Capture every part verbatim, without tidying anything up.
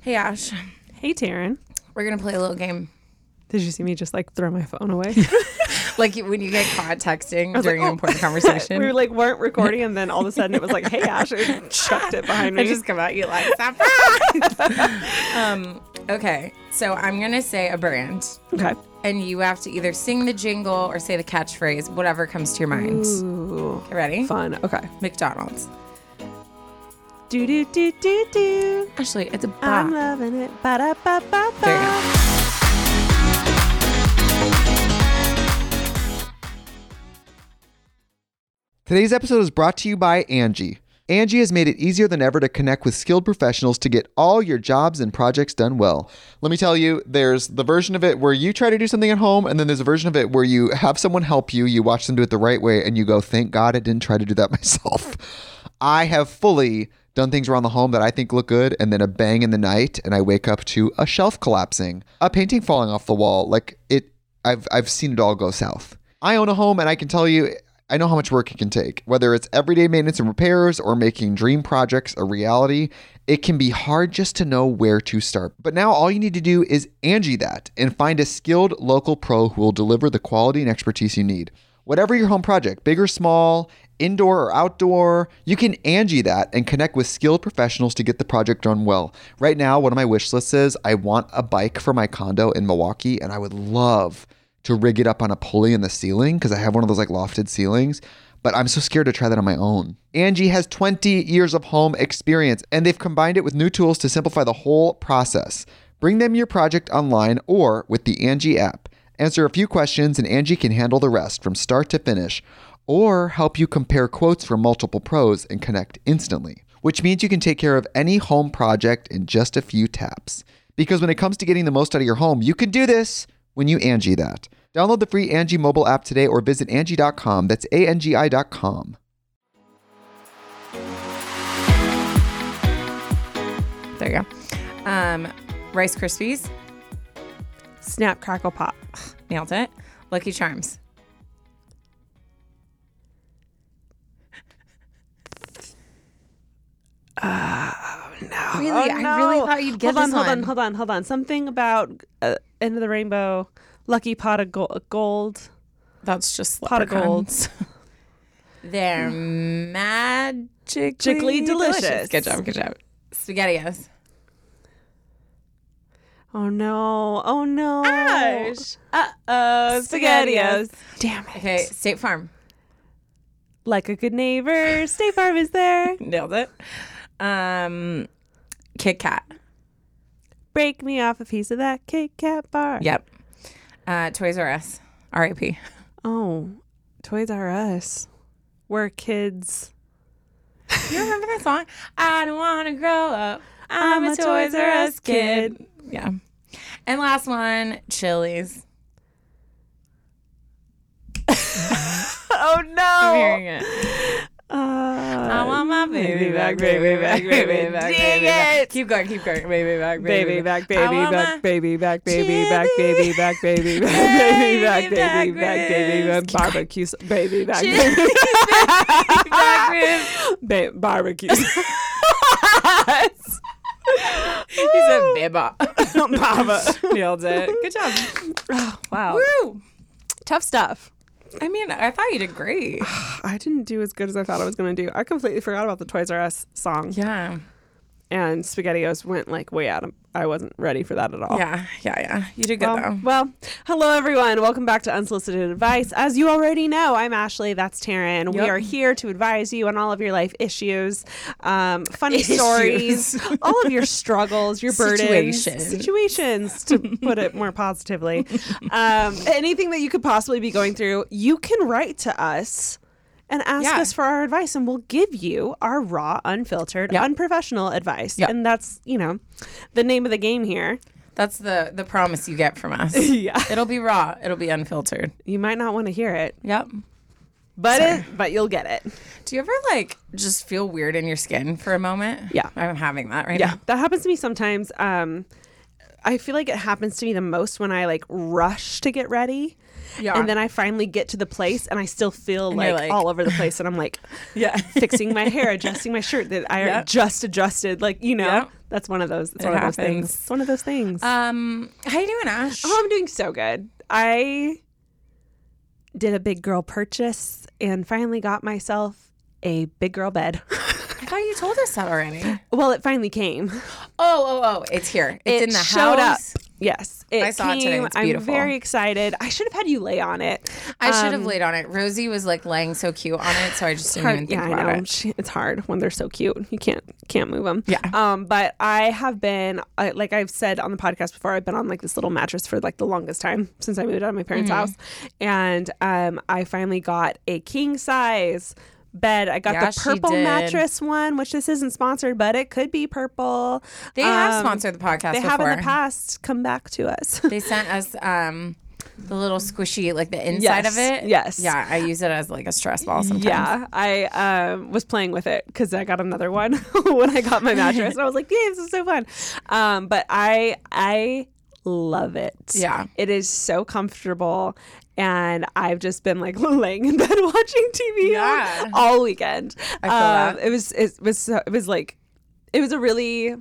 Hey, Ash. Hey, Taryn. We're going to play a little game. Did you see me just like throw my phone away? Like when you get caught texting during like, an oh. important conversation. We like weren't recording, and then all of a sudden it was like, "Hey, Ash," and chucked it behind me. I just come at you like um. Okay, so I'm gonna say a brand. Okay. And you have to either sing the jingle or say the catchphrase, whatever comes to your mind. Ooh. Okay, ready? Fun. Okay. McDonald's. Do do do do do. Actually, it's a ba. I'm loving it. Ba da ba ba ba. There you go. Today's episode is brought to you by Angie. Angie has made it easier than ever to connect with skilled professionals to get all your jobs and projects done well. Let me tell you, there's the version of it where you try to do something at home, and then there's a version of it where you have someone help you, you watch them do it the right way, and you go, thank God I didn't try to do that myself. I have fully done things around the home that I think look good, and then a bang in the night, and I wake up to a shelf collapsing, a painting falling off the wall. Like it, I've I've seen it all go south. I own a home, and I can tell you, I know how much work it can take. Whether it's everyday maintenance and repairs or making dream projects a reality, it can be hard just to know where to start. But now all you need to do is Angie that and find a skilled local pro who will deliver the quality and expertise you need. Whatever your home project, big or small, indoor or outdoor, you can Angie that and connect with skilled professionals to get the project done well. Right now, one of my wish lists is I want a bike for my condo in Milwaukee, and I would love to rig it up on a pulley in the ceiling because I have one of those like lofted ceilings, but I'm so scared to try that on my own. Angie has twenty years of home experience, and they've combined it with new tools to simplify the whole process. Bring them your project online or with the Angie app. Answer a few questions and Angie can handle the rest from start to finish, or help you compare quotes from multiple pros and connect instantly, which means you can take care of any home project in just a few taps. Because when it comes to getting the most out of your home, you can do this when you Angie that. Download the free Angie mobile app today or visit Angie dot com. That's A N G I dot com. There you go. Um, Rice Krispies. Snap, crackle, pop. Nailed it. Lucky Charms. Oh, no. Really? Oh, I no. really thought you'd get hold on, this hold one. on, hold on, hold on. Something about uh, End of the Rainbow, Lucky Pot of go- Gold. That's just Pot of gold. They're magically Magically delicious. delicious. Good job, good job. SpaghettiOs. Oh, no. Oh, no. Ash. Uh-oh. SpaghettiOs. Damn it. Okay, State Farm. Like a good neighbor, State Farm is there. Nailed it. Um, Kit Kat. Break me off a piece of that Kit Kat bar. Yep. Uh, Toys R Us. R I P. Oh, Toys R Us. We're kids. You remember that song? I don't want to grow up. I'm, I'm a, a Toys R Us kid. kid. Yeah. And last one, Chili's. Oh, no. I'm hearing it. Uh, I want my baby back, baby back, baby back, baby back. Keep going, keep going. Baby back, baby back, baby back, baby back, baby back, baby back, baby back, baby back, baby back, baby back, barbecue, baby back, baby back, barbecue. He said beba. Baba. Nailed it. Good job. Oh, wow. Woo. Tough stuff. I mean, I thought you did great. I didn't do as good as I thought I was going to do. I completely forgot about the Toys R Us song. Yeah. And SpaghettiOs went like way out of, I wasn't ready for that at all. Yeah, yeah, yeah. You did good well, though. Well, hello everyone. Welcome back to Unsolicited Advice. As you already know, I'm Ashley. That's Taryn. Yep. We are here to advise you on all of your life issues, um, funny Issues. stories, all of your struggles, your burdens, Situations. situations, to put it more positively. Um, anything that you could possibly be going through, you can write to us and ask Yeah. us for our advice, and we'll give you our raw, unfiltered, Yep. unprofessional advice. Yep. And that's, you know, the name of the game here. That's the the promise you get from us. Yeah. It'll be raw. It'll be unfiltered. You might not want to hear it, Yep. but Sorry. it, but you'll get it. Do you ever like just feel weird in your skin for a moment? Yeah. I'm having that right Yeah, now. that happens to me sometimes. Um, I feel like it happens to me the most when I like rush to get ready. Yeah. And then I finally get to the place and I still feel And like, you're like- all over the place. And I'm like, Yeah. fixing my hair, adjusting my shirt that I Yep. just adjusted. Like, you know, Yep. that's one of those. It's It one of those happens. things. It's one of those things. Um, how you doing, Ash? Oh, I'm doing so good. I did a big girl purchase and finally got myself a big girl bed. I thought you told us that already. Well, it finally came. Oh, oh, oh! It's here. It's It in the showed house. up. Yes, it I saw it came. today. It's I'm beautiful. very excited. I should have had you lay on it. I should have Um, laid on it. Rosie was like laying so cute on it, so I just didn't hard- even think yeah, about I know. it. She- It's hard when they're so cute. You can't can't move them. Yeah. Um, but I have been, I, like I've said on the podcast before, I've been on like this little mattress for like the longest time since I moved out of my parents' Mm-hmm. house, and um, I finally got a king size bed. I got Yeah, the she purple did. mattress one, which this isn't sponsored, but it could be purple. They have Um, sponsored the podcast They before. have in the past. Come back to us. They sent us um the little squishy, like the inside of Yes, it. yes. Yeah, I use it as like a stress ball sometimes. Yeah, I um, was playing with it because I got another one when I got my mattress, and I was like, "Yay, this is so fun!" Um, but I I love it. Yeah. it is so comfortable, and I've just been like laying in bed watching T V Yeah. all weekend. I feel um, that. It was it was so, it was like it was a really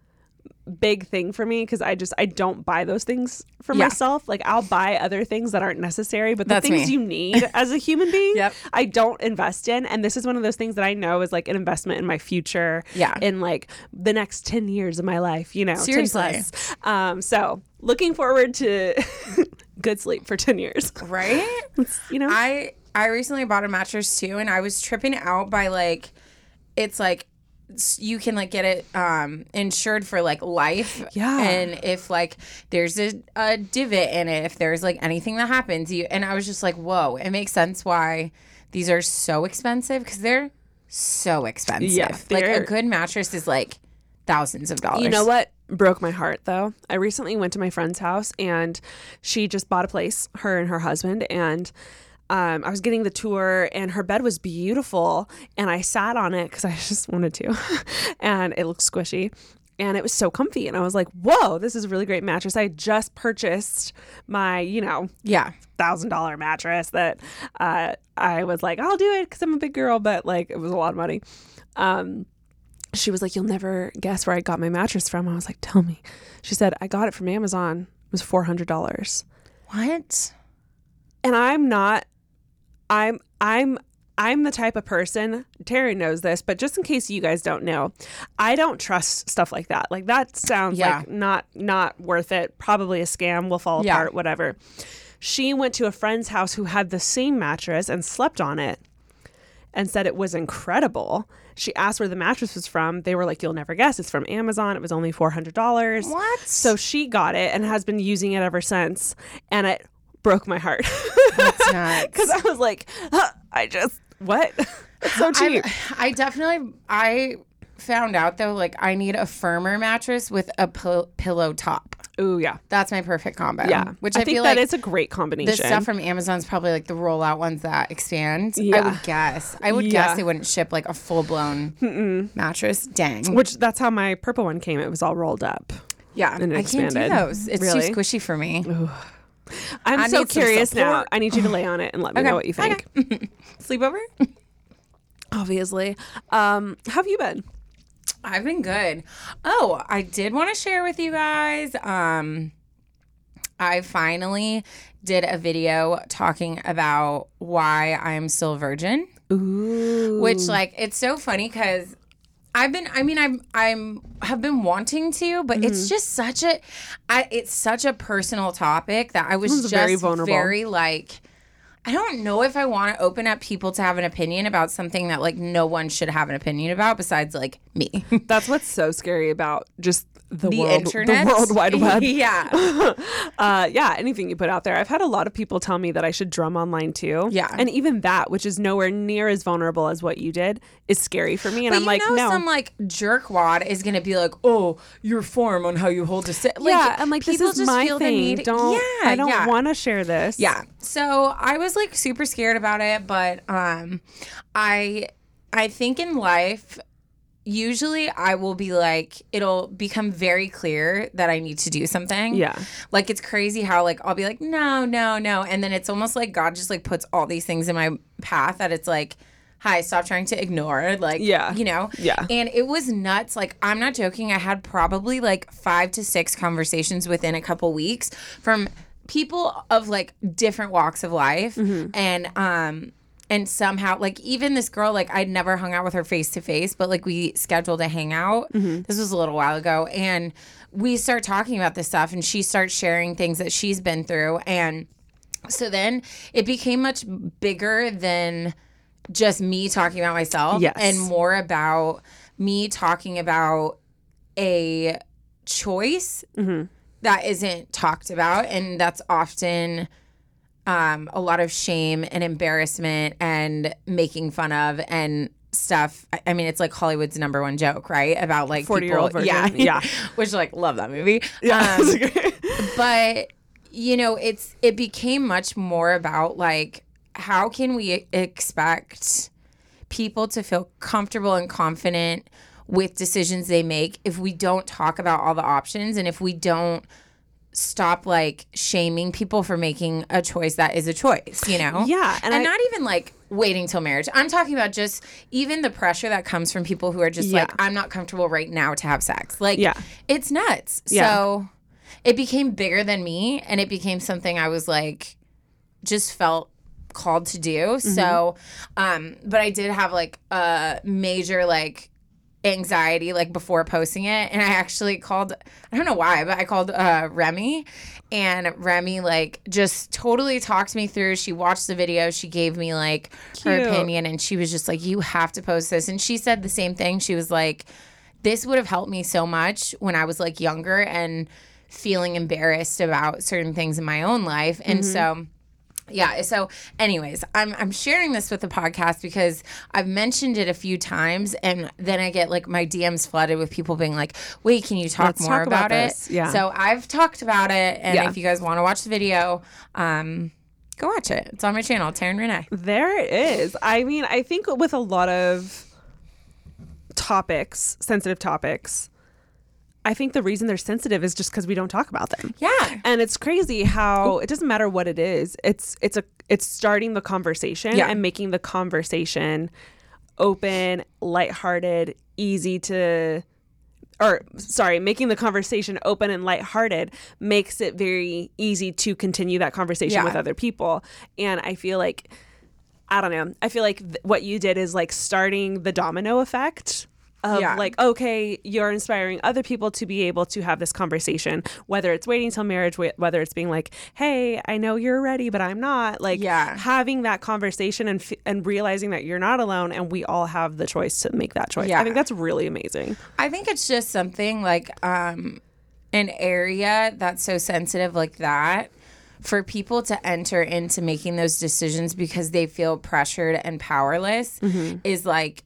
big thing for me because I just I don't buy those things for Yeah. myself. Like I'll buy other things that aren't necessary, but the That's things me. you need as a human being, Yep. I don't invest in. And this is one of those things that I know is like an investment in my future. Yeah. In like the next ten years of my life, you know. ten Seriously. plus. Um, so looking forward to good sleep for ten years. Right? You know? I I recently bought a mattress too, and I was tripping out by like, it's like s- you can like get it um insured for like life. Yeah. And if like there's a, a divot in it, if there's like anything that happens, you and I was just like, whoa, it makes sense why these are so expensive because they're so expensive. Yeah, like they're- a good mattress is like thousands of dollars. You know what broke my heart though? I recently went to my friend's house and she just bought a place, her and her husband, and um, I was getting the tour and her bed was beautiful and I sat on it because I just wanted to and it looked squishy and it was so comfy and I was like, whoa, this is a really great mattress. I just purchased my, you know, Yeah. thousand dollar mattress that uh, I was like, I'll do it because I'm a big girl, but like it was a lot of money. Um, she was like, you'll never guess where I got my mattress from. I was like, tell me. She said, I got it from Amazon. It was four hundred dollars. What? And I'm not, I'm, I'm, I'm the type of person, Terry knows this, but just in case you guys don't know, I don't trust stuff like that. Like that sounds Yeah. like not, not worth it. Probably a scam, will fall Yeah. apart, whatever. She went to a friend's house who had the same mattress and slept on it and said it was incredible. She asked where the mattress was from. They were like, you'll never guess. It's from Amazon. It was only four hundred dollars. What? So she got it and has been using it ever since. And it broke my heart. That's nuts. Because I was like, huh, I just, what? It's so cheap. I, I definitely I found out though, like I need a firmer mattress with a pil- pillow top. Ooh, yeah. That's my perfect combo. Yeah. which I, I think feel that like is a great combination. the stuff from Amazon's probably like the rollout ones that expand. I Yeah. would guess. I would Yeah. guess they wouldn't ship like a full blown mattress. Dang. Which that's how my purple one came. It was all rolled up. yeah, and it I can't do expanded. those. It's Really? too squishy for me. I'm I so need some curious now. support. I need you to lay on it and let me know what you think. Okay. Sleepover? Obviously. Um, how have you been? I've been good. Oh, I did want to share with you guys. Um, I finally did a video talking about why I'm still a virgin. Ooh. Which, like, it's so funny because I've been. I mean, I'm. I'm have been wanting to, but it's just such a. I. It's such a personal topic that I was It's just very vulnerable. very like. I don't know if I want to open up people to have an opinion about something that like no one should have an opinion about besides like me. That's what's so scary about just the, The world, internet, the World Wide Web. yeah. uh, yeah, anything you put out there. I've had a lot of people tell me that I should drum online too. Yeah. and even that, which is nowhere near as vulnerable as what you did, is scary for me. And But I'm you like, know, no. some like jerkwad is gonna be like, "Oh, your form on how you hold a sit." Like, yeah, I'm like, this people is just my feel the thing. need- Don't Yeah, I don't yeah. want to share this. Yeah. So I was like super scared about it, but um I I think in life usually I will be like, it'll become very clear that I need to do something. Yeah. Like, it's crazy how, like, I'll be like, no, no, no. And then it's almost like God just, like, puts all these things in my path that it's like, hi, stop trying to ignore. Like, Yeah. you know? Yeah. And it was nuts. Like, I'm not joking. I had probably, like, five to six conversations within a couple weeks from people of, like, different walks of life. Mm-hmm. And, um... And somehow, like, even this girl, like, I'd never hung out with her face to face, but, like, we scheduled a hangout. Mm-hmm. This was a little while ago. And we start talking about this stuff, and she starts sharing things that she's been through. And so then it became much bigger than just me talking about myself. Yes. And more about me talking about a choice Mm-hmm. that isn't talked about. And that's often... Um, a lot of shame and embarrassment and making fun of and stuff. I, I mean, it's like Hollywood's number one joke, right? About like forty-year-old people, version. yeah, Yeah. which like love that movie. Yeah. Um, but you know, it's it became much more about like how can we expect people to feel comfortable and confident with decisions they make if we don't talk about all the options and if we don't stop like shaming people for making a choice that is a choice, you know? Yeah, And, and I- not even like waiting till marriage. I'm talking about just even the pressure that comes from people who are just Yeah. like, I'm not comfortable right now to have sex. Like, Yeah. it's nuts. Yeah. So it became bigger than me and it became something I was like, just felt called to do. Mm-hmm. So, um, but I did have like a major like anxiety like before posting it, and I actually called, I don't know why, but I called uh Remy, and Remy like just totally talked me through. She watched the video, she gave me like her Cute. opinion, and she was just like, you have to post this. And she said the same thing. She was like, this would have helped me so much when I was like younger and feeling embarrassed about certain things in my own life. And so yeah. So anyways, I'm I'm sharing this with the podcast because I've mentioned it a few times, and then I get like my D Ms flooded with people being like, wait, can you talk Let's more talk about, about it? this. Yeah. So I've talked about it, and Yeah. if you guys want to watch the video, um, go watch it. It's on my channel, Taryn Renee. There it is. I mean, I think with a lot of topics, sensitive topics, I think the reason they're sensitive is just because we don't talk about them. Yeah. And it's crazy how it doesn't matter what it is. It's it's a it's starting the conversation Yeah. and making the conversation open, lighthearted, easy to or sorry, making the conversation open and lighthearted makes it very easy to continue that conversation Yeah. with other people. And I feel like I don't know. I feel like th- what you did is like starting the domino effect of Yeah. like, okay, you're inspiring other people to be able to have this conversation, whether it's waiting till marriage, wh- whether it's being like, hey, I know you're ready, but I'm not. Like Yeah. having that conversation and f- and realizing that you're not alone and we all have the choice to make that choice. Yeah. I think that's really amazing. I think it's just something like um, an area that's so sensitive like that for people to enter into making those decisions because they feel pressured and powerless is like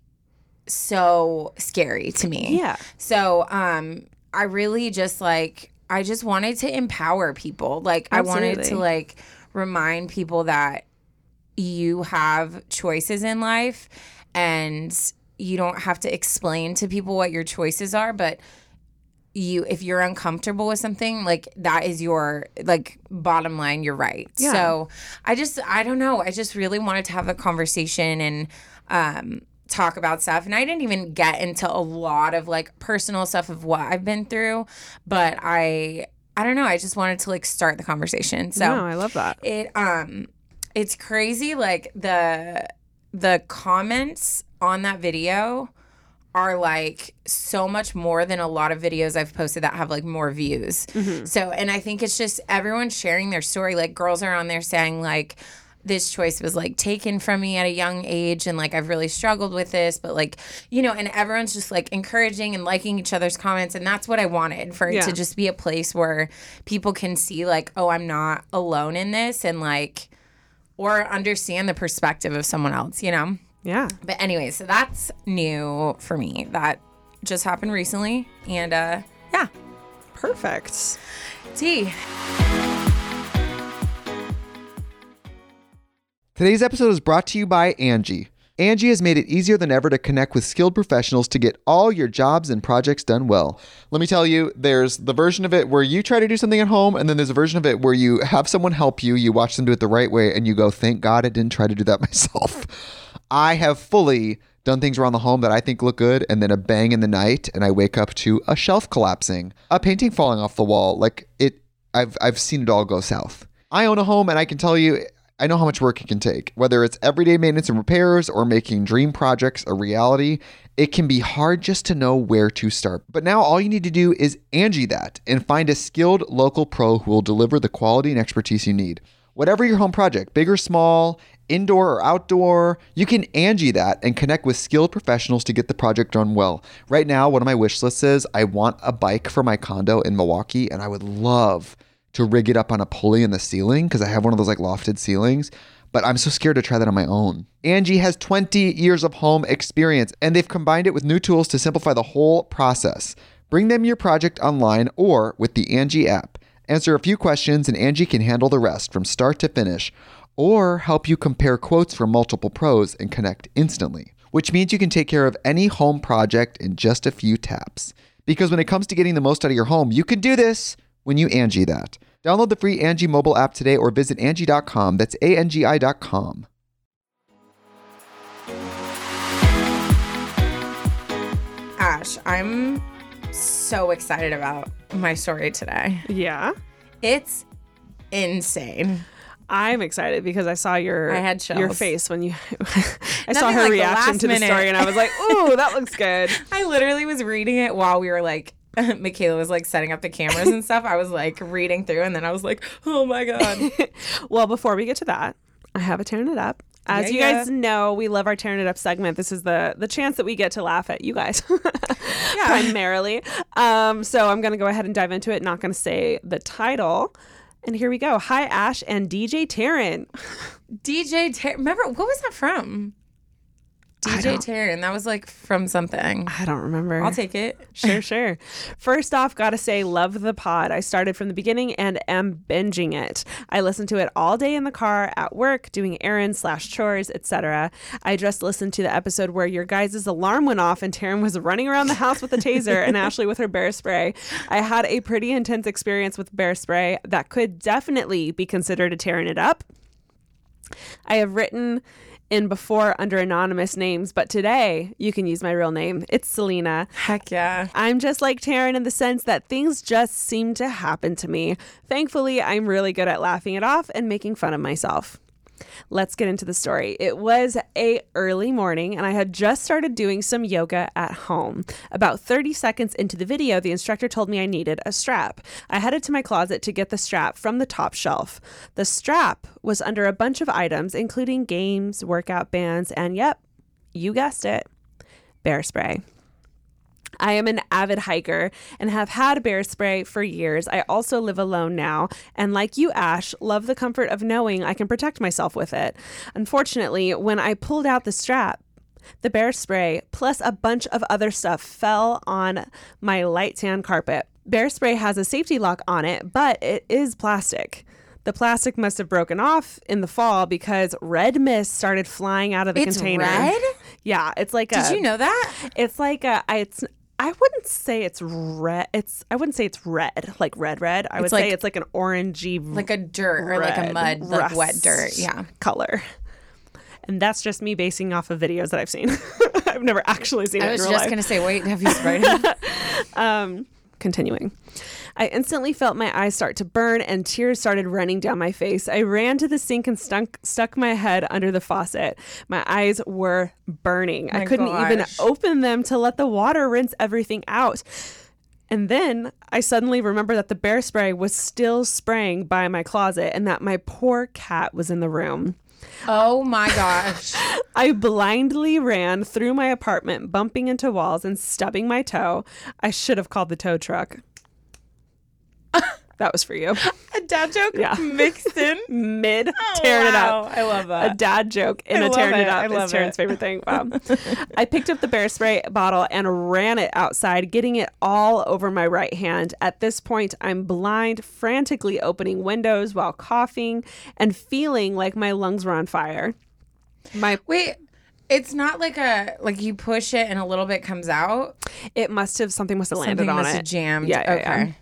so scary to me. Yeah. So um, I really just like, I just wanted to empower people. Like I wanted to Absolutely. like remind people that you have choices in life and you don't have to explain to people what your choices are, but you if you're uncomfortable with something, like that is your like bottom line, you're right. Yeah. So I just I don't know. I just really wanted to have a conversation and um talk about stuff. And I didn't even get into a lot of like personal stuff of what I've been through, but I I don't know, I just wanted to like start the conversation. So No, I love that. it um it's crazy like the the comments on that video are like so much more than a lot of videos I've posted that have like more views. So, and I think it's just everyone sharing their story. Like girls are on there saying like, this choice was like taken from me at a young age and like I've really struggled with this, but like, you know, and everyone's just like encouraging and liking each other's comments. And that's what I wanted, for it Yeah. to just be a place where people can see like, oh, I'm not alone in this, and like, or understand the perspective of someone else, you know? Yeah. But anyway, so that's new for me. That just happened recently. And uh yeah. Perfect. T. Today's episode is brought to you by Angie. Angie has made it easier than ever to connect with skilled professionals to get all your jobs and projects done well. Let me tell you, there's the version of it where you try to do something at home, and then there's a version of it where you have someone help you, you watch them do it the right way, and you go, thank God I didn't try to do that myself. I have fully done things around the home that I think look good, and then a bang in the night, and I wake up to a shelf collapsing, a painting falling off the wall. Like it, I've I've seen it all go south. I own a home, and I can tell you, I know how much work it can take. Whether it's everyday maintenance and repairs or making dream projects a reality, it can be hard just to know where to start. But now all you need to do is Angie that and find a skilled local pro who will deliver the quality and expertise you need. Whatever your home project, big or small, indoor or outdoor, you can Angie that and connect with skilled professionals to get the project done well. Right now, one of my wish lists is I want a bike for my condo in Milwaukee, and I would love to rig it up on a pulley in the ceiling because I have one of those like lofted ceilings, but I'm so scared to try that on my own. Angie has twenty years of home experience, and they've combined it with new tools to simplify the whole process. Bring them your project online or with the Angie app. Answer a few questions and Angie can handle the rest from start to finish, or help you compare quotes from multiple pros and connect instantly, which means you can take care of any home project in just a few taps. Because when it comes to getting the most out of your home, you can do this when you Angie that. Download the free Angie mobile app today or visit Angie dot com. That's A N G I dot com. Ash, I'm so excited about my story today. Yeah. It's insane. I'm excited because I saw your I had chills. your face when you I saw Nothing her like the reaction last to the minute. story, and I was like, "Ooh, that looks good." I literally was reading it while we were like, Michaela was like setting up the cameras and stuff. I was like reading through, and then I was like, oh my God. Well, before we get to that, I have a Tearing It Up. As Yeah, you yeah. guys know, we love our Tearing It Up segment. This is the the chance that we get to laugh at you guys primarily. Um, so I'm going to go ahead and dive into it. Not going to say the title. And here we go. Hi, Ash and D J Taryn. D J Taryn. Remember, what was that from? I D J don't- Taryn. That was like from something. I don't remember. I'll take it. Sure, sure. First off, gotta say, love the pod. I started from the beginning and am binging it. I listen to it all day in the car, at work, doing errands slash chores, et cetera. I just listened to the episode where your guys' alarm went off and Taryn was running around the house with a taser and Ashley with her bear spray. I had a pretty intense experience with bear spray that could definitely be considered a Tearing It Up. I have written in before under anonymous names, but today you can use my real name. It's Selena. Heck yeah. I'm just like Taryn in the sense that things just seem to happen to me. Thankfully, I'm really good at laughing it off and making fun of myself. Let's get into the story. It was a early morning and I had just started doing some yoga at home. About thirty seconds into the video, the instructor told me I needed a strap. I headed to my closet to get the strap from the top shelf. The strap was under a bunch of items, including games, workout bands, and yep, you guessed it, bear spray. I am an avid hiker and have had bear spray for years. I also live alone now, and like you, Ash, love the comfort of knowing I can protect myself with it. Unfortunately, when I pulled out the strap, the bear spray plus a bunch of other stuff fell on my light tan carpet. Bear spray has a safety lock on it, but it is plastic. The plastic must have broken off in the fall because red mist started flying out of the It's container. red? Yeah, it's like a. Did you know that? It's like a. I- It's. I wouldn't say it's red. It's. I wouldn't say it's red, like red, red. I would It's say like- it's like an orangey, Like a dirt or like a red, mud, like wet rust dirt. Yeah. color. And that's just me basing off of videos that I've seen. I've never actually seen it I was in real just life. going to say, wait, have you sprayed it? Um, continuing. I instantly felt my eyes start to burn and tears started running down my face. I ran to the sink and stunk, stuck my head under the faucet. My eyes were burning. I My couldn't even gosh. open them to let the water rinse everything out. And then I suddenly remember that the bear spray was still spraying by my closet and that my poor cat was in the room. Oh my gosh. I blindly ran through my apartment, bumping into walls and stubbing my toe. I should have called the tow truck. That was for you. A dad joke Yeah. mixed in. Mid Oh, tearing it wow. up. I love A that. dad joke in I a love tearing it, it. I up love is Taryn's it. favorite thing. Wow. I picked up the bear spray bottle and ran it outside, getting it all over my right hand. At this point, I'm blind, frantically opening windows while coughing and feeling like my lungs were on fire. My Wait, It's not like a like you push it and a little bit comes out. It must have something must have landed Something on must it. have jammed. Yeah, yeah, okay.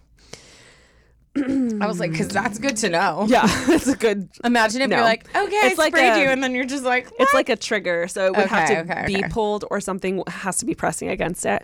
I was like, because that's good to know. Yeah, it's a good. Imagine if No. you're like, okay, It's I like sprayed a- you, and then you're just like, what? It's like a trigger, so it would have Okay, to okay, be okay. pulled or something has to be pressing against it.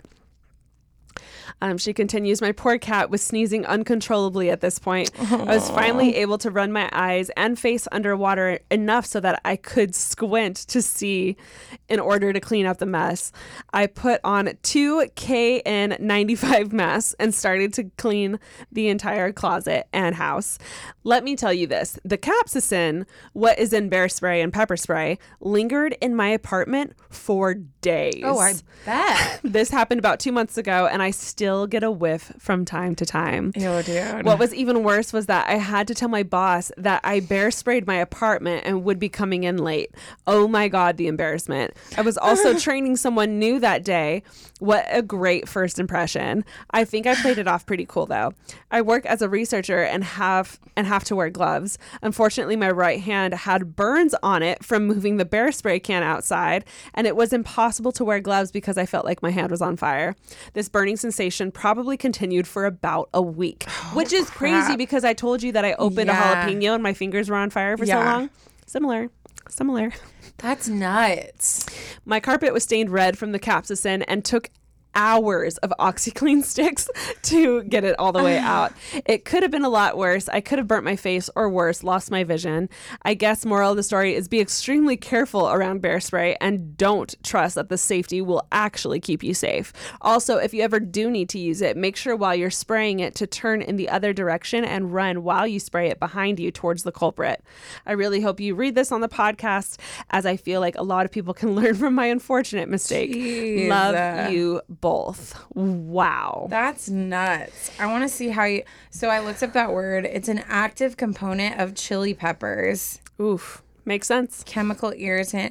Um, she continues, my poor cat was sneezing uncontrollably at this point. I was finally able to run my eyes and face underwater enough so that I could squint to see in order to clean up the mess. I put on two K N ninety-five masks and started to clean the entire closet and house. Let me tell you this, the capsaicin, what is in bear spray and pepper spray, lingered in my apartment for days. oh, I bet. This happened about two months ago, and I still get a whiff from time to time. Ew, dude. What was even worse was that I had to tell my boss that I bear sprayed my apartment and would be coming in late. Oh my God, the embarrassment. I was also training someone new that day. What a great first impression. I think I played it off pretty cool though. I work as a researcher and have and have to wear gloves. Unfortunately, my right hand had burns on it from moving the bear spray can outside, and it was impossible to wear gloves because I felt like my hand was on fire. This burning sensation probably continued for about a week, which is crazy crap. because I told you that I opened Yeah. a jalapeno and my fingers were on fire for so Yeah. long. Similar. Similar. That's nuts. My carpet was stained red from the capsaicin and took hours of OxyClean sticks to get it all the way out. It could have been a lot worse. I could have burnt my face or worse, lost my vision. I guess moral of the story is be extremely careful around bear spray and don't trust that the safety will actually keep you safe. Also, if you ever do need to use it, make sure while you're spraying it to turn in the other direction and run while you spray it behind you towards the culprit. I really hope you read this on the podcast, as I feel like a lot of people can learn from my unfortunate mistake. Jeez. Love you both. Wow. That's nuts. I want to see how you. So I looked up that word. It's an active component of chili peppers, Oof. Makes sense. chemical irritant.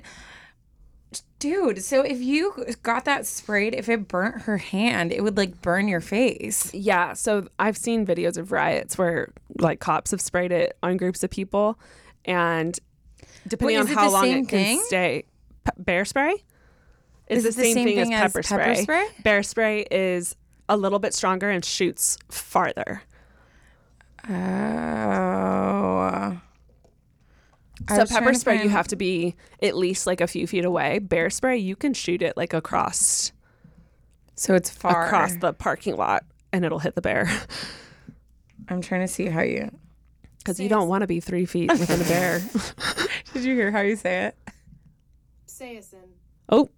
Dude, so if you got that sprayed, if it burnt her hand, it would like burn your face. Yeah. So I've seen videos of riots where like cops have sprayed it on groups of people, and depending Wait, on is it how the long same it can thing? stay. Pe- bear spray? Is Is the it same, thing, as pepper, spray. pepper spray? Bear spray is a little bit stronger and shoots farther. Oh. I So was pepper trying to spray, you find- have to be at least like a few feet away. Bear spray, you can shoot it like across So it's far. across the parking lot, and it'll hit the bear. I'm trying to see how you. Because you don't want to be three feet within a bear. Did you hear how you say it? Sayacin. Oh,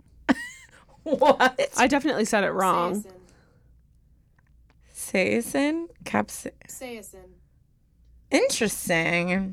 What? I definitely said it wrong. Sayacin. Sayacin? Capsaicin. Sayacin. Interesting.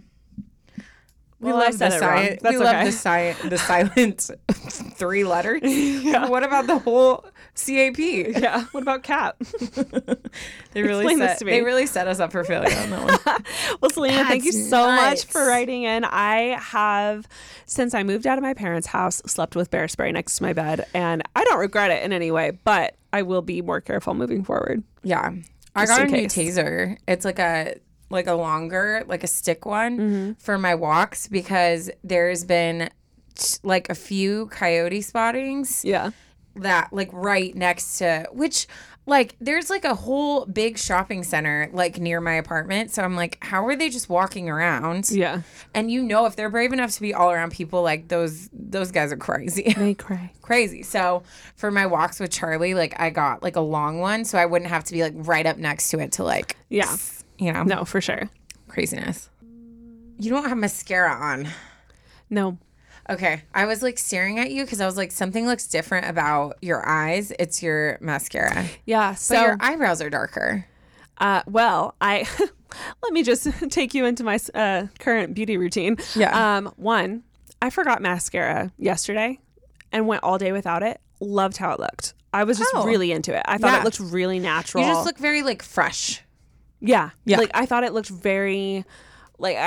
We Well, I love said the it wrong. silent. That's We love okay. the silent. The silent three letters. What about the whole C A P? Yeah. What about cat? They really Explain this set. to me. They really set us up for failure on that one. Well, Selena, thank you That's so nuts. much for writing in. I have, since I moved out of my parents' house, slept with bear spray next to my bed, and I don't regret it in any way, but I will be more careful moving forward. Yeah, I Just got a in new case. taser. It's like a like a longer, like a stick one Mm-hmm. for my walks because there's been t- like a few coyote spottings. Yeah. That like right next to which like there's like a whole big shopping center like near my apartment, so I'm like, how are they just walking around? Yeah. And you know, if they're brave enough to be all around people, like those those guys are crazy. They cry. Crazy. So for my walks with Charlie, like I got like a long one so I wouldn't have to be like right up next to it to like Yeah. you know, No, for sure. craziness. You don't have mascara on. No. Okay. I was like staring at you because I was like, something looks different about your eyes. It's your mascara. Yeah. But So, your eyebrows are darker. uh, well, I let me just take you into my uh, current beauty routine. Yeah. Um, one, I forgot mascara yesterday and went all day without it. Loved how it looked. I was just Oh. really into it. I thought Yeah. it looked really natural. You just look very like fresh. Yeah. Yeah. Like I thought it looked very like I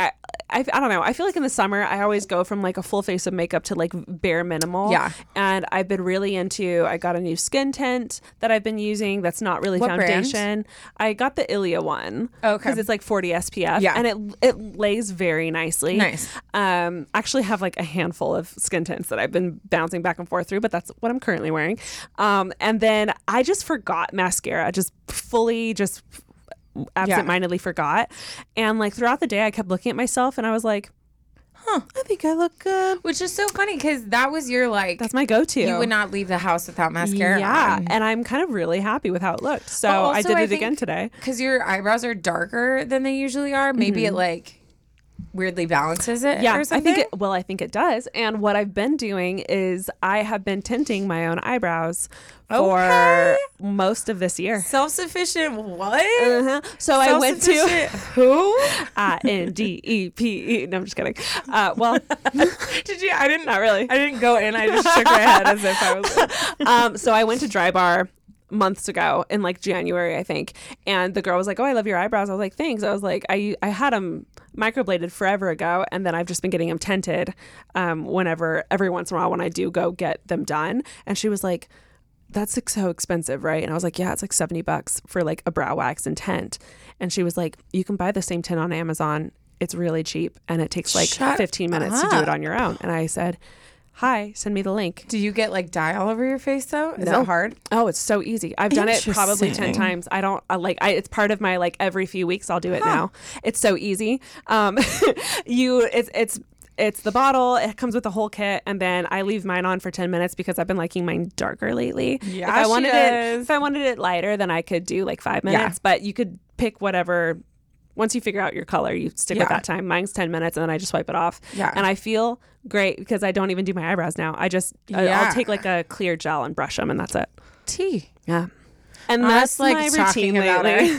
I, I don't know. I feel like in the summer, I always go from like a full face of makeup to like bare minimal. Yeah. And I've been really into, I got a new skin tint that I've been using that's not really What foundation. brand? I got the Ilia one. Okay. Because it's like forty S P F. Yeah. And it it lays very nicely. Nice. Um, I actually have like a handful of skin tints that I've been bouncing back and forth through, but that's what I'm currently wearing. Um, and then I just forgot mascara. Just fully just absentmindedly forgot. And like throughout the day, I kept looking at myself and I was like, huh, I think I look good. Which is so funny because that was your like. That's my go-to. You would not leave the house without mascara. Yeah, on. and I'm kind of really happy with how it looked. So Well, I also, did I it think- again today. Because your eyebrows are darker than they usually are. Maybe it like weirdly balances it. Yeah, or I something. think it. Well, I think it does. And what I've been doing is I have been tinting my own eyebrows for Okay. most of this year. Self-sufficient. What? Uh-huh. So I went to Self-sufficient who? I N D E P E. No, I'm just kidding. Uh, well, Did you? I didn't. not really. I didn't go in. I just shook my head as if I was. um, so I went to Dry Bar months ago in like January, I think, and the girl was like, "Oh, I love your eyebrows." I was like, "Thanks." I was like, "I I had them microbladed forever ago, and then I've just been getting them tinted um, whenever, every once in a while, when I do go get them done." And she was like, "That's like so expensive, right?" And I was like, "Yeah, it's like seventy bucks for like a brow wax and tint." And she was like, "You can buy the same tint on Amazon. It's really cheap, and it takes like Shut fifteen minutes to do up. it on your own." And I said, "Hi, send me the link." Do you get like dye all over your face though? Is No. it hard? Oh, it's so easy. I've done it probably ten Interesting. times. I don't I, like I it's part of my like every few weeks I'll do it now. It's so easy. Um you it's it's it's the bottle. It comes with the whole kit, and then I leave mine on for ten minutes because I've been liking mine darker lately. Yeah, if I she wanted it does. if I wanted it lighter, then I could do like five minutes, but you could pick whatever. Once you figure out your color, you stick Yeah. with that time. Mine's ten minutes, and then I just wipe it off. Yeah. And I feel great because I don't even do my eyebrows now. I just I- Yeah. I'll take like a clear gel and brush them, and that's it. Tea. Yeah. And Us, that's like, my talking routine about lately.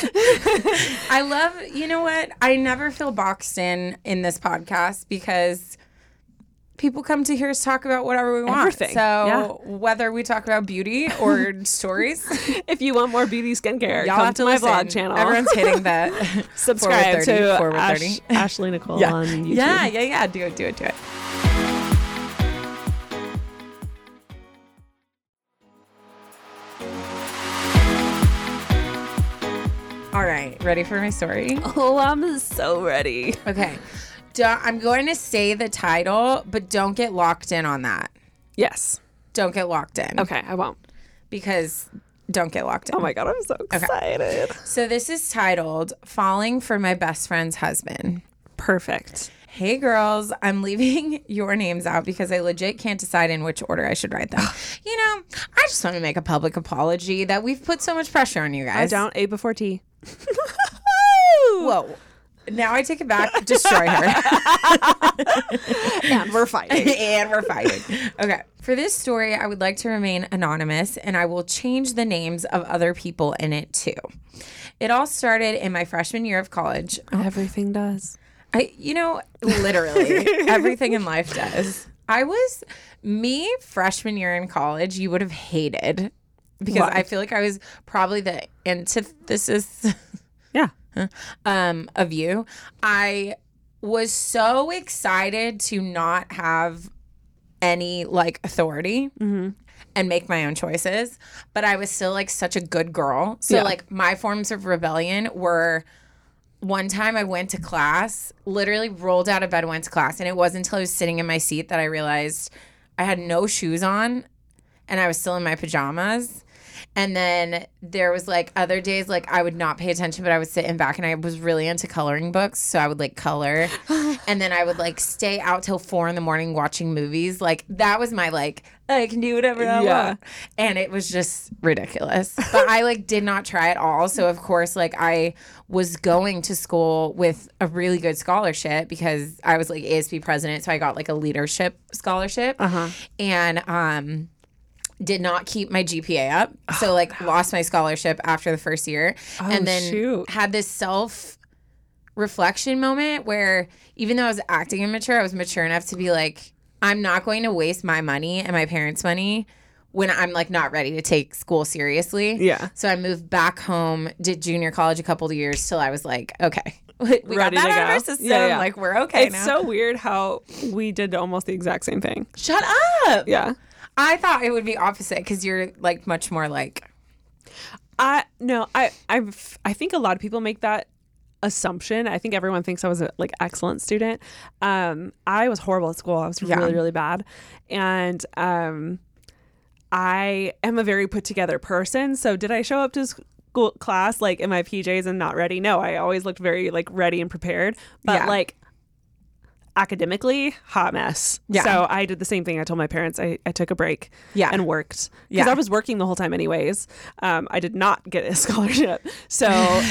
I love, you know what? I never feel boxed in in this podcast because people come to hear us talk about whatever we want. Everything, So yeah. whether we talk about beauty or stories, If you want more beauty skincare, y'all come have to to my listen. vlog channel. Everyone's hitting that. Subscribe forward thirty, to forward Ash- thirty. Ashley Nicole Yeah. on YouTube. Yeah, yeah, yeah. Do it, do it, do it. All right, ready for my story? Oh, I'm so ready. Okay. Don't, I'm going to say the title, but don't get locked in on that. Yes. Don't get locked in. Okay, I won't. Because don't get locked in. Oh my god, I'm so excited. So this is titled Falling for My Best Friend's Husband. Perfect. Hey girls, I'm leaving your names out because I legit can't decide in which order I should write them. You know, I just want to make a public apology that we've put so much pressure on you I guys. don't A before T. Whoa. Now I take it back. Destroy her. And we're fighting. And we're fighting. Okay. For this story, I would like to remain anonymous and I will change the names of other people in it too. It all started in my freshman year of college. Everything does. I, you know, literally everything in life does. I was me freshman year in college. You would have hated because What? I feel like I was probably the antithesis Yeah. um, of you. I was so excited to not have any like authority and make my own choices, but I was still like such a good girl. So Yeah. like my forms of rebellion were. One time I went to class, literally rolled out of bed, went to class. And it wasn't until I was sitting in my seat that I realized I had no shoes on and I was still in my pajamas. And then there was like other days, like I would not pay attention, but I would sit in back and I was really into coloring books. So I would like color and then I would like stay out till four in the morning watching movies. Like that was my like, I can do whatever I Yeah. want. And it was just ridiculous. But I like did not try at all. So of course, like I was going to school with a really good scholarship because I was like A S P president. So I got like a leadership scholarship. Uh-huh. And um did not keep my G P A up. So like lost my scholarship after the first year. and then shoot. had this self reflection moment where even though I was acting immature, I was mature enough to be like, I'm not going to waste my money and my parents' money when I'm like not ready to take school seriously. Yeah. So I moved back home, did junior college a couple of years till I was like, okay, we we got Ready that to out of go. our system. Yeah, yeah. Like, we're okay It's now. so weird how we did almost the exact same thing. Shut up. Yeah. I thought it would be opposite because you're like much more like. I no, I I I think a lot of people make that assumption. I think everyone thinks I was a like excellent student. Um, I was horrible at school. I was Yeah. really really bad, and um, I am a very put together person. So did I show up to school class like in my P Js and not ready? No, I always looked very like ready and prepared. But Yeah. like academically, hot mess. Yeah. So I did the same thing. I told my parents I, I took a break Yeah. and worked because Yeah. I was working the whole time anyways. Um, I did not get a scholarship. So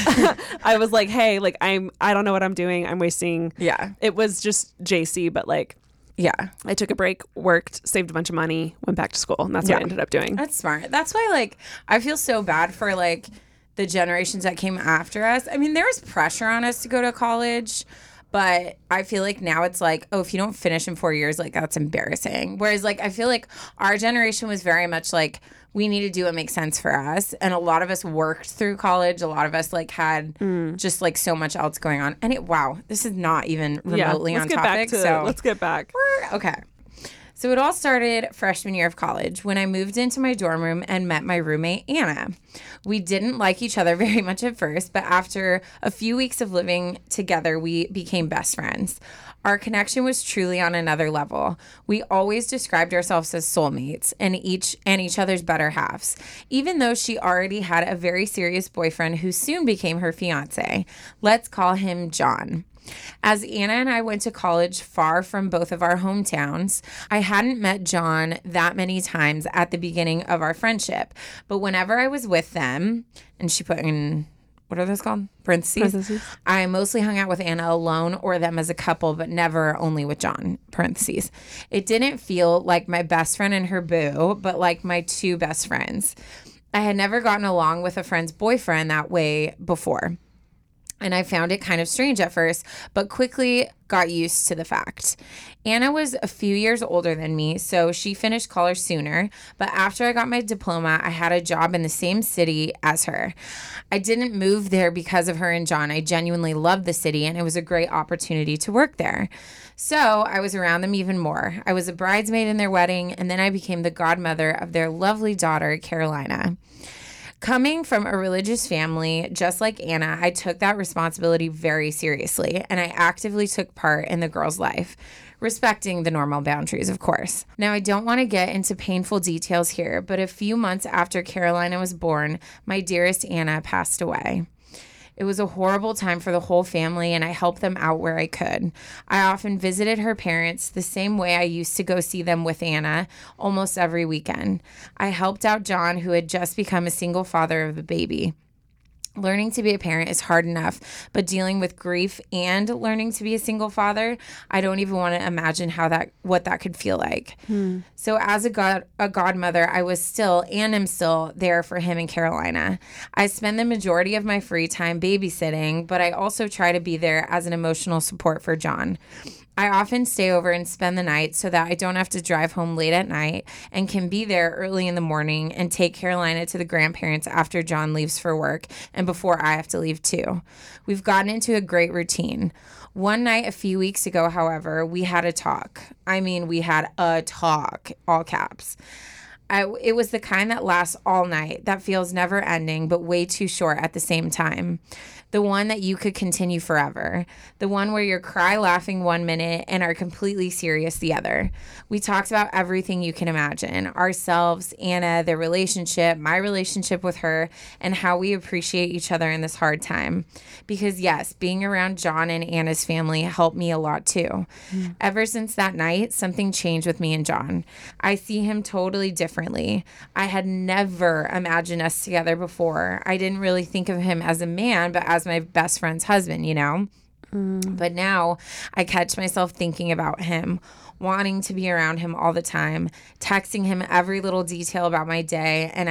I was like, hey, like I'm, I don't know what I'm doing. I'm wasting. Yeah. It was just J C, but like Yeah. I took a break, worked, saved a bunch of money, went back to school. And that's Yeah. what I ended up doing. That's smart. That's why, like, I feel so bad for, like, the generations that came after us. I mean, there was pressure on us to go to college, but I feel like now it's like, oh, if you don't finish in four years, like, that's embarrassing. Whereas, like, I feel like our generation was very much like, we need to do what makes sense for us. And a lot of us worked through college. A lot of us, like, had just, like, so much else going on. And it, wow, this is not even remotely yeah, let's on get topic. back to so let's get back. Okay. So it all started freshman year of college when I moved into my dorm room and met my roommate, Anna. We didn't like each other very much at first, but after a few weeks of living together, we became best friends. Our connection was truly on another level. We always described ourselves as soulmates and each and each other's better halves, even though she already had a very serious boyfriend who soon became her fiance. Let's call him John. As Anna and I went to college far from both of our hometowns, I hadn't met John that many times at the beginning of our friendship. But whenever I was with them, and she put in, what are those called? Parentheses. Parentheses. I mostly hung out with Anna alone or them as a couple, but never only with John. Parentheses. It didn't feel like my best friend and her boo, but like my two best friends. I had never gotten along with a friend's boyfriend that way before. And I found it kind of strange at first, but quickly got used to the fact. Anna was a few years older than me, so she finished college sooner. But after I got my diploma, I had a job in the same city as her. I didn't move there because of her and John. I genuinely loved the city, and it was a great opportunity to work there. So I was around them even more. I was a bridesmaid in their wedding, and then I became the godmother of their lovely daughter, Carolina. Coming from a religious family, just like Anna, I took that responsibility very seriously, and I actively took part in the girl's life, respecting the normal boundaries, of course. Now, I don't want to get into painful details here, but a few months after Carolina was born, my dearest Anna passed away. It was a horrible time for the whole family, and I helped them out where I could. I often visited her parents the same way I used to go see them with Anna almost every weekend. I helped out John, who had just become a single father of a baby. Learning to be a parent is hard enough, but dealing with grief and learning to be a single father, I don't even want to imagine how that what that could feel like. Hmm. So as a god a godmother, I was still and am still there for him and Carolina. I spend the majority of my free time babysitting, but I also try to be there as an emotional support for John. I often stay over and spend the night so that I don't have to drive home late at night and can be there early in the morning and take Carolina to the grandparents after John leaves for work and before I have to leave too. We've gotten into a great routine. One night a few weeks ago, however, we had a talk. I mean, we had a talk, all caps. I, it was the kind that lasts all night, that feels never ending, but way too short at the same time. The one that you could continue forever. The one where you're cry laughing one minute and are completely serious the other. We talked about everything you can imagine. Ourselves, Anna, their relationship, my relationship with her, and how we appreciate each other in this hard time. Because yes, being around John and Anna's family helped me a lot too. Mm. Ever since that night, something changed with me and John. I see him totally differently. I had never imagined us together before. I didn't really think of him as a man, but as my best friend's husband, you know? Mm. But now I catch myself thinking about him, wanting to be around him all the time, texting him every little detail about my day, and I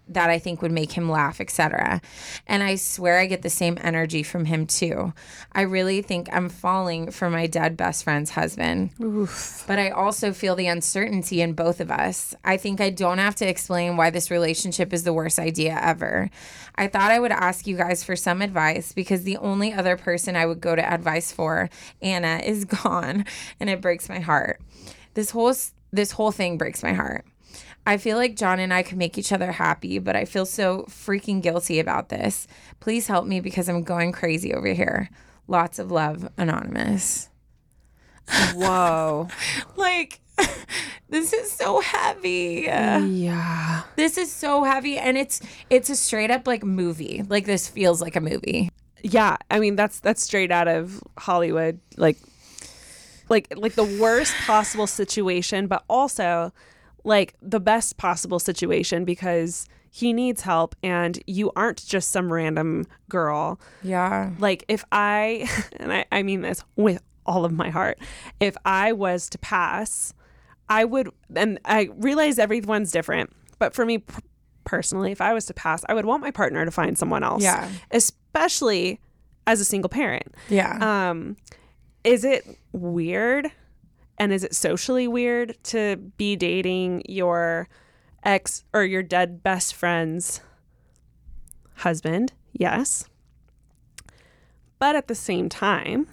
that I think would make him laugh, et cetera. And I swear I get the same energy from him too. I really think I'm falling for my dead best friend's husband. Oof. But I also feel the uncertainty in both of us. I think I don't have to explain why this relationship is the worst idea ever. I thought I would ask you guys for some advice because the only other person I would go to advice for, Anna, is gone, and it breaks my heart. This whole this whole thing breaks my heart. I feel like John and I could make each other happy, but I feel so freaking guilty about this. Please help me because I'm going crazy over here. Lots of love, Anonymous. Whoa. Like, this is so heavy. Yeah. This is so heavy, and it's it's a straight up like movie. Like, this feels like a movie. Yeah. I mean, that's that's straight out of Hollywood. Like, like, like the worst possible situation, but also like the best possible situation because he needs help and you aren't just some random girl. Yeah. Like if I, and I, I mean this with all of my heart, if I was to pass, I would, and I realize everyone's different, but for me p- personally, if I was to pass, I would want my partner to find someone else. Yeah. Especially as a single parent. Yeah. Um, is it weird? And is it socially weird to be dating your ex or your dead best friend's husband? Yes. But at the same time,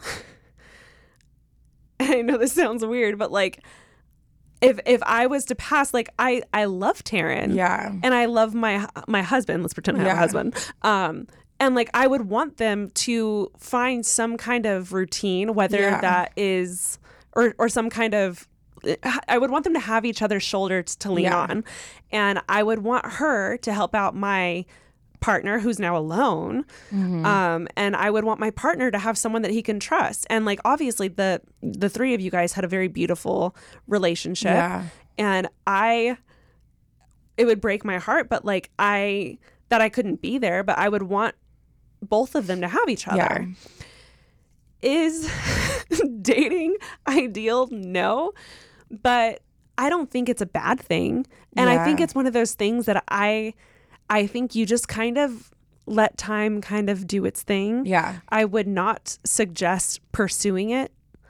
I know this sounds weird, but like if if I was to pass, like I, I love Taryn. Yeah. And I love my my husband. Let's pretend I have Yeah. a husband. Um And like I would want them to find some kind of routine, whether Yeah. that is or or some kind of I would want them to have each other's shoulders to lean Yeah. on. And I would want her to help out my partner who's now alone. Mm-hmm. Um, and I would want my partner to have someone that he can trust. And like obviously the the three of you guys had a very beautiful relationship. Yeah. And I it would break my heart, but like I that I couldn't be there, but I would want both of them to have each other. Yeah. Is dating ideal? No, but I don't think it's a bad thing. And I think Yeah. it's one of those things that I I think you just kind of let time kind of do its thing. Yeah. I would not suggest pursuing it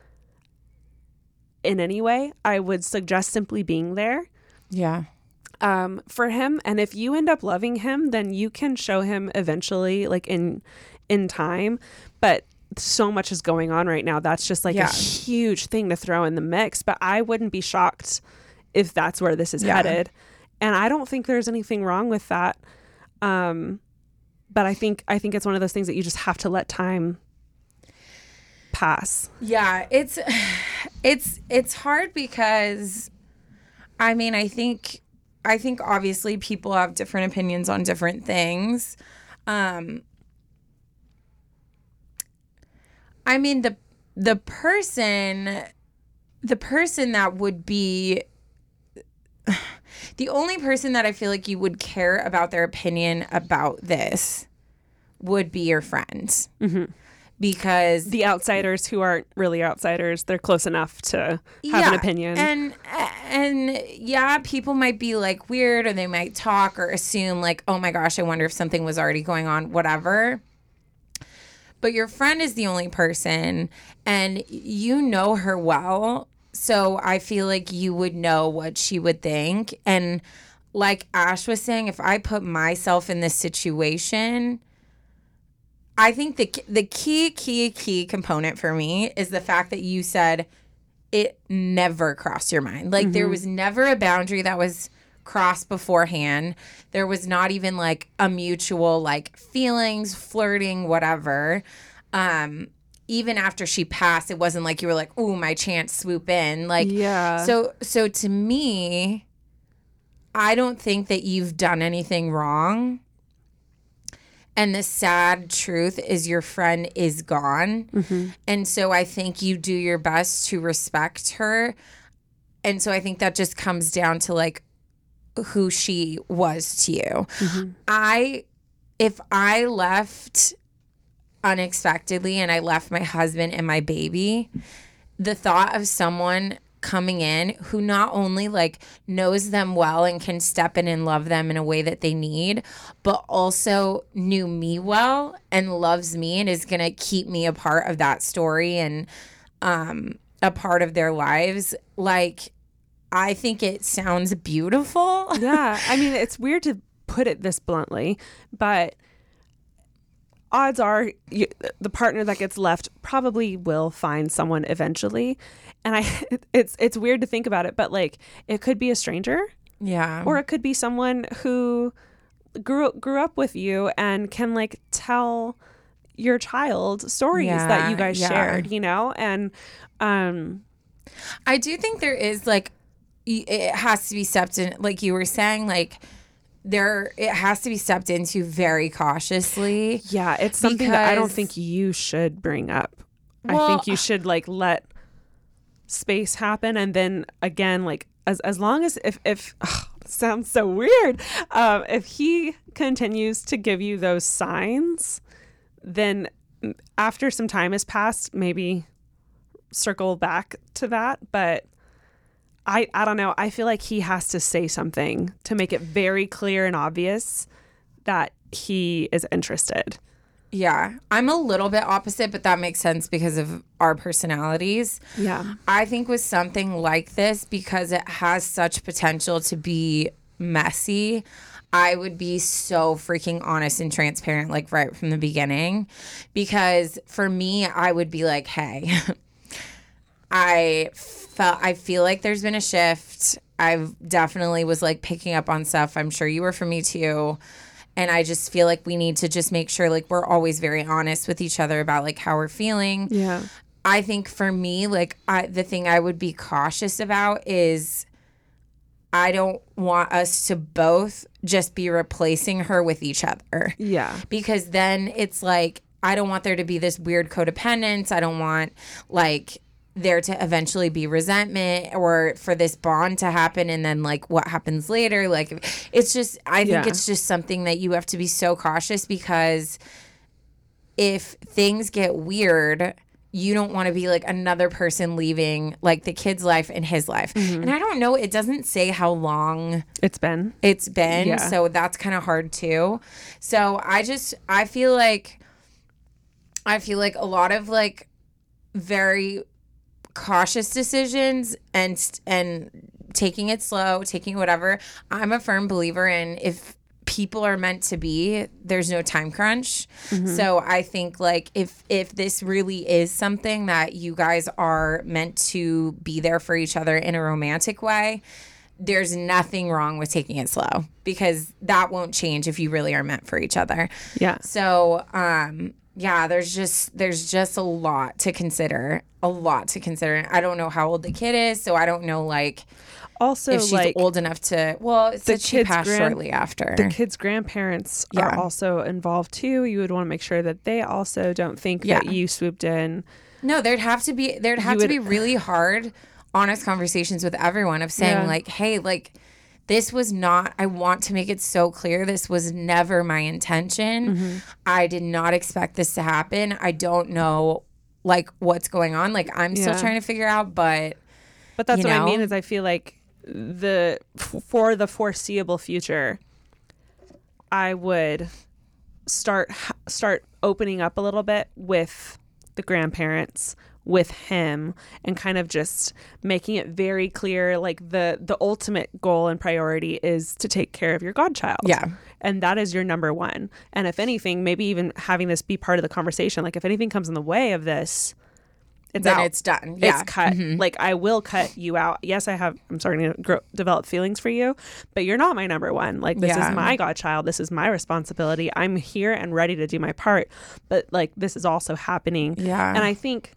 in any way. I would suggest simply being there. Yeah. Um, for him, and if you end up loving him, then you can show him eventually, like in in time. But so much is going on right now. That's just like Yeah. a huge thing to throw in the mix. But I wouldn't be shocked if that's where this is Yeah. headed. And I don't think there's anything wrong with that. Um, but I think I think it's one of those things that you just have to let time pass. Yeah, it's it's it's hard because I mean, I think I think obviously people have different opinions on different things. Um I mean the the person the person that would be the only person that I feel like you would care about their opinion about this would be your friends. Mm-hmm. Because The outsiders who aren't really outsiders, they're close enough to have yeah, an opinion. And and yeah, people might be like weird or they might talk or assume like, oh my gosh, I wonder if something was already going on, whatever. But your friend is the only person and you know her well. So I feel like you would know what she would think. And like Ash was saying, if I put myself in this situation, I think the the key, key, key component for me is the fact that you said it never crossed your mind. Like, there was never a boundary that was crossed beforehand. There was not even, like, a mutual, like, feelings, flirting, whatever. Um, even after she passed, it wasn't like you were like, ooh, my chance, swoop in. Like, Yeah. So, so to me, I don't think that you've done anything wrong. And the sad truth is your friend is gone. Mm-hmm. And so I think you do your best to respect her. And so I think that just comes down to like who she was to you. Mm-hmm. I, if I left unexpectedly and I left my husband and my baby, the thought of someone coming in who not only like knows them well and can step in and love them in a way that they need, but also knew me well and loves me and is going to keep me a part of that story and um, a part of their lives. Like, I think it sounds beautiful. Yeah. I mean, it's weird to put it this bluntly, but odds are you, the partner that gets left probably will find someone eventually. And I, it's it's weird to think about it, but like it could be a stranger, Yeah. or it could be someone who grew grew up with you and can like tell your child stories Yeah, that you guys yeah. shared, you know? And um, I do think there is like, y- it has to be stepped in, like you were saying, like there, it has to be stepped into very cautiously. yeah, it's something that I don't Because- think you should bring up. I Well, think you should like let space happen, and then again, like as as long as if if ugh, sounds so weird, um, if he continues to give you those signs, then after some time has passed, maybe circle back to that. But I I don't know. I feel like he has to say something to make it very clear and obvious that he is interested. Yeah. I'm a little bit opposite, but that makes sense because of our personalities. Yeah. I think with something like this, because it has such potential to be messy, I would be so freaking honest and transparent, like right from the beginning. Because for me, I would be like, hey, I felt, I feel like there's been a shift. I've definitely was like picking up on stuff. I'm sure you were for me too. And I just feel like we need to just make sure like we're always very honest with each other about like how we're feeling. Yeah. I think for me, like I, the thing I would be cautious about is I don't want us to both just be replacing her with each other. Yeah. Because then it's like, I don't want there to be this weird codependence. I don't want like there to eventually be resentment or for this bond to happen and then like what happens later. Like it's just, I think Yeah. it's just something that you have to be so cautious, because if things get weird, you don't want to be like another person leaving like the kid's life and his life. And I don't know, it doesn't say how long It's been. it's been, Yeah. so that's kind of hard too. So I just, I feel like, I feel like a lot of like very cautious decisions and and taking it slow, taking whatever. I'm a firm believer in if people are meant to be, there's no time crunch. So I think like if if this really is something that you guys are meant to be there for each other in a romantic way, there's nothing wrong with taking it slow, because that won't change if you really are meant for each other. Yeah. So, um, yeah, there's just there's just a lot to consider, a lot to consider. I don't know how old the kid is, so I don't know like Also, if she's like old enough to. Well, it said she kid's passed grand- shortly after. the kids' grandparents Yeah. are also involved too. You would want to make sure that they also don't think Yeah. that you swooped in. No, there'd have to be there'd have You to would- be really hard, honest conversations with everyone of saying Yeah. like, hey, like this was not, I want to make it so clear this was never my intention. Mm-hmm. I did not expect this to happen. I don't know like what's going on. Like I'm still Yeah. trying to figure out, but But that's You what I know? mean is I feel like the f- for the foreseeable future, I would start start opening up a little bit with the grandparents, with him, and kind of just making it very clear like the the ultimate goal and priority is to take care of your godchild. Yeah. And that is your number one. And if anything, maybe even having this be part of the conversation, like if anything comes in the way of this, it's then out. it's done. Yeah. It's cut. Like I will cut you out. Yes, I have. I'm starting to grow, develop feelings for you, but you're not my number one. Like this Yeah. is my godchild. This is my responsibility. I'm here and ready to do my part. But like this is also happening. Yeah. And I think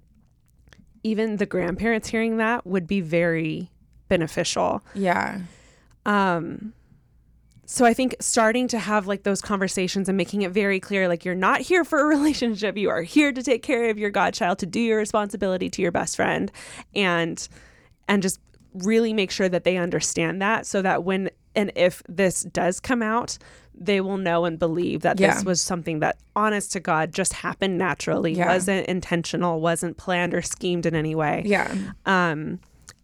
even the grandparents hearing that would be very beneficial. Yeah. Um. So I think starting to have like those conversations and making it very clear, like you're not here for a relationship. You are here to take care of your godchild, to do your responsibility to your best friend, and and just really make sure that they understand that, so that when and if this does come out, they will know and believe that Yeah. this was something that, honest to God, just happened naturally, Yeah. wasn't intentional, wasn't planned or schemed in any way. Yeah. Um,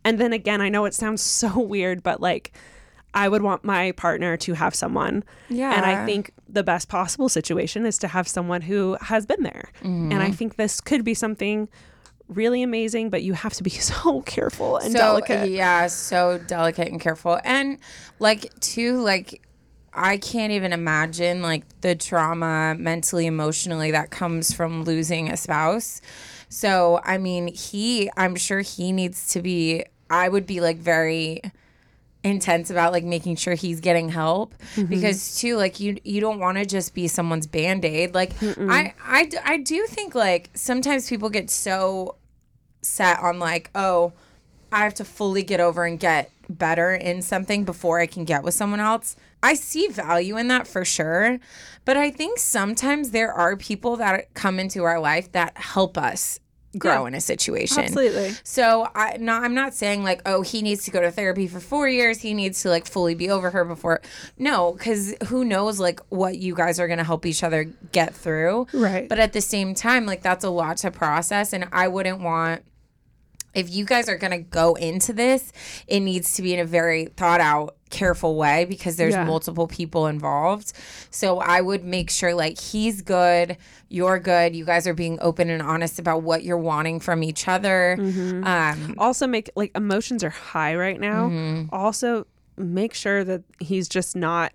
And then again, I know it sounds so weird, but like I would want my partner to have someone. Yeah. And I think the best possible situation is to have someone who has been there. Mm-hmm. And I think this could be something really amazing, but you have to be so careful and so, delicate. Yeah, so delicate and careful. And like too, like I can't even imagine like the trauma mentally, emotionally that comes from losing a spouse. So, I mean, he, I'm sure he needs to be, I would be like very intense about like making sure he's getting help mm-hmm. because too, like you, you don't want to just be someone's Band-Aid. Like I, I, I do think like sometimes people get so set on like, oh, I have to fully get over and get better in something before I can get with someone else. I see value in that for sure. But I think sometimes there are people that come into our life that help us grow Yeah, in a situation. absolutely. So I not I'm not saying like, oh, he needs to go to therapy for four years. He needs to like fully be over her before. No, because who knows like what you guys are going to help each other get through. Right. But at the same time, like that's a lot to process. And I wouldn't want, if you guys are going to go into this, it needs to be in a very thought out, careful way because there's Yeah. multiple people involved. So I would make sure like he's good, you're good, you guys are being open and honest about what you're wanting from each other. Mm-hmm. Um, Also make like emotions are high right now. Mm-hmm. Also make sure that he's just not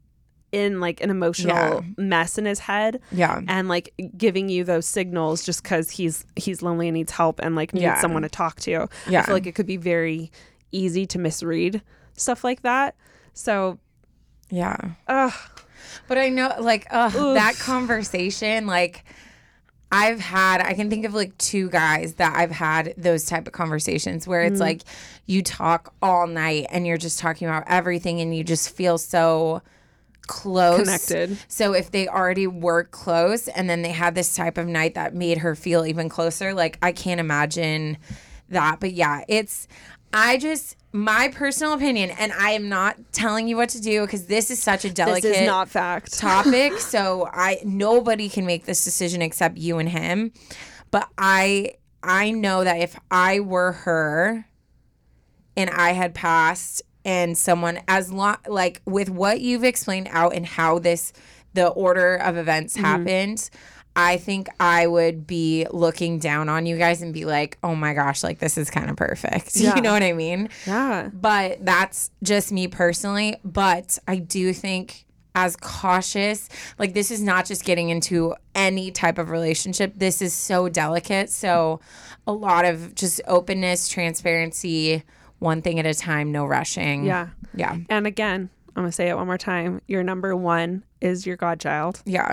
in like an emotional Yeah. mess in his head yeah. and like giving you those signals just because he's he's lonely and needs help and like needs Yeah. someone to talk to. Yeah. I feel like it could be very easy to misread stuff like that. So Yeah. ugh, But I know, like, uh, Oof. that conversation, like, I've had, I can think of like two guys that I've had those type of conversations where it's like you talk all night and you're just talking about everything and you just feel so close. Connected. So if they already were close and then they had this type of night that made her feel even closer, like, I can't imagine that. But yeah, it's, I just, my personal opinion, and I am not telling you what to do because this is such a delicate this is not fact. topic. So I, nobody can make this decision except you and him. But I, I know that if I were her and I had passed and someone as long, like with what you've explained out and how this, the order of events Mm-hmm. happened, I think I would be looking down on you guys and be like, oh my gosh, like this is kind of perfect. Yeah. You know what I mean? Yeah. But that's just me personally. But I do think as cautious, like this is not just getting into any type of relationship. This is so delicate. So a lot of just openness, transparency, one thing at a time, no rushing. Yeah. Yeah. And again, I'm going to say it one more time. Your number one is your godchild. Yeah.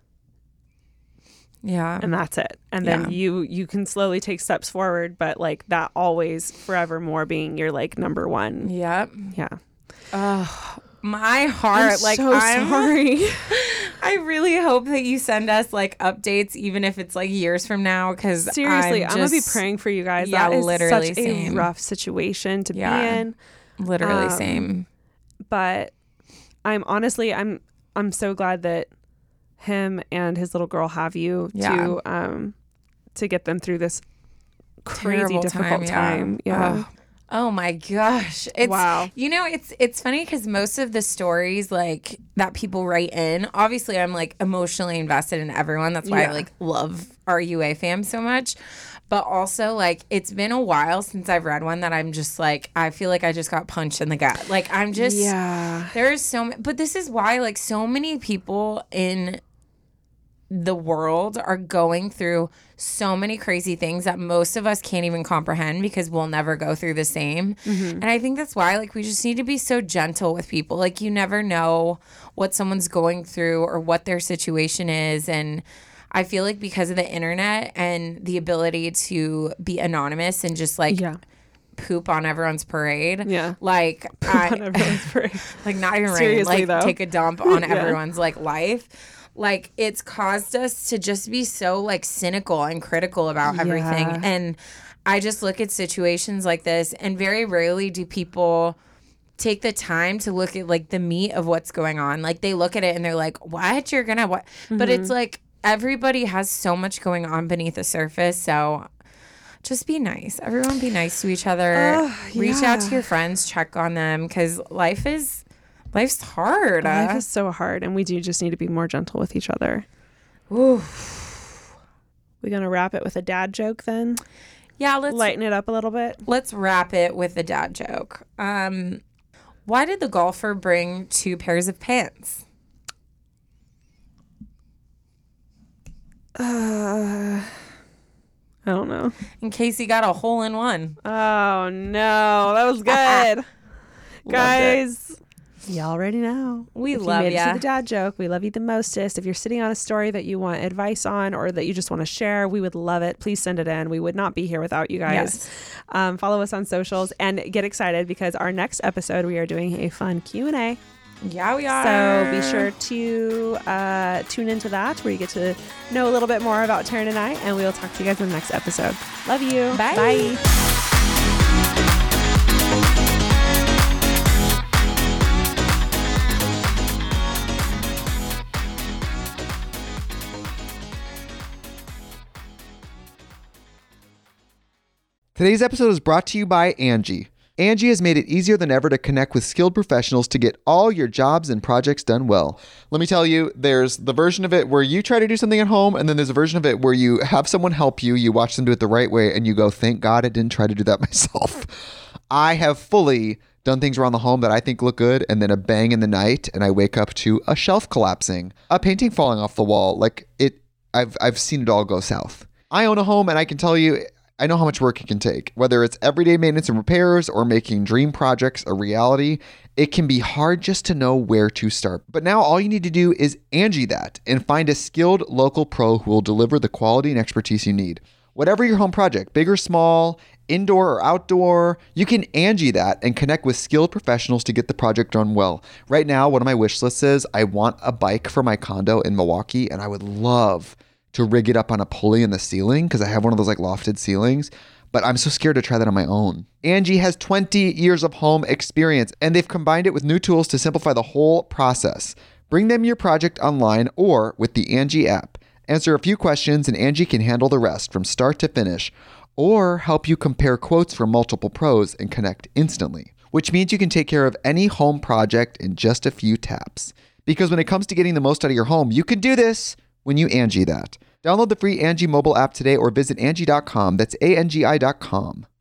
Yeah. And that's it. And then Yeah. you you can slowly take steps forward, but like that always forevermore being your like number one. Yep. Yeah. Oh, my heart. I'm like so I'm sorry. I really hope that you send us like updates, even if it's like years from now. Because Seriously, I'm, I'm, gonna be just, praying for you guys. Yeah, that is literally such same. a rough situation to Yeah. be in. Literally Um, same. But I'm honestly I'm I'm so glad that him and his little girl have you Yeah. to um to get them through this crazy Terrible difficult time, time. yeah. Yeah. Oh. Oh my gosh. It's Wow. You know, it's it's funny because most of the stories like that people write in, obviously I'm like emotionally invested in everyone. That's why Yeah. I like love our U A fam so much. But also like it's been a while since I've read one that I'm just like I feel like I just got punched in the gut. Like I'm just Yeah. there's so many, but this is why like so many people in the world are going through so many crazy things that most of us can't even comprehend because we'll never go through the same. And I think that's why like we just need to be so gentle with people. Like you never know what someone's going through or what their situation is. And I feel like because of the internet and the ability to be anonymous and just like Yeah. poop on everyone's parade. Yeah. Like I, On everyone's parade. like not even rain, Seriously, like though. take a dump on Yeah. everyone's like life. Like it's caused us to just be so like cynical and critical about everything. Yeah. And I just look at situations like this and very rarely do people take the time to look at like the meat of what's going on. Like they look at it and they're like, what? You're gonna what? But it's like everybody has so much going on beneath the surface. So just be nice. Everyone be nice to each other. Uh, Reach out to yeah. your friends, check on them, because life is life's hard. Life uh. is so hard, and we do just need to be more gentle with each other. Ooh. We gonna wrap it with a dad joke then? Yeah, let's Lighten it up a little bit. let's wrap it with a dad joke. Um, why did the golfer bring two pairs of pants? Uh, I don't know. In case he got a hole in one. Oh no, that was good. Guys, you already know. We If love you made it ya. to the dad joke. We love you the mostest. If you're sitting on a story that you want advice on or that you just want to share, we would love it. Please send it in. We would not be here without you guys. Yes. Um, follow us on socials and get excited because our next episode we are doing a fun Q and A. Yeah, we are. So be sure to uh, tune into that where you get to know a little bit more about Taryn and I, and we will talk to you guys in the next episode. Love you. Bye. Bye. Today's episode is brought to you by Angie. Angie has made it easier than ever to connect with skilled professionals to get all your jobs and projects done well. Let me tell you, there's the version of it where you try to do something at home, and then there's a version of it where you have someone help you, you watch them do it the right way, and you go, thank God I didn't try to do that myself. I have fully done things around the home that I think look good, and then a bang in the night, and I wake up to a shelf collapsing, a painting falling off the wall. Like it, I've I've seen it all go south. I own a home, and I can tell you, I know how much work it can take. Whether it's everyday maintenance and repairs or making dream projects a reality, it can be hard just to know where to start. But now all you need to do is Angie that and find a skilled local pro who will deliver the quality and expertise you need. Whatever your home project, big or small, indoor or outdoor, you can Angie that and connect with skilled professionals to get the project done well. Right now, one of my wish lists is I want a bike for my condo in Milwaukee, and I would love to rig it up on a pulley in the ceiling because I have one of those like lofted ceilings, but I'm so scared to try that on my own. Angie has twenty years of home experience, and they've combined it with new tools to simplify the whole process. Bring them your project online or with the Angie app. Answer a few questions and Angie can handle the rest from start to finish, or help you compare quotes from multiple pros and connect instantly, which means you can take care of any home project in just a few taps. Because when it comes to getting the most out of your home, you can do this when you Angie that. Download the free Angie mobile app today or visit Angie dot com. That's A N G I dot com.